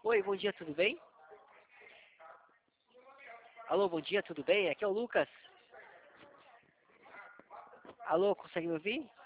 Oi, bom dia, tudo bem? Alô, bom dia, tudo bem? Aqui é o Lucas. Alô, consegue me ouvir?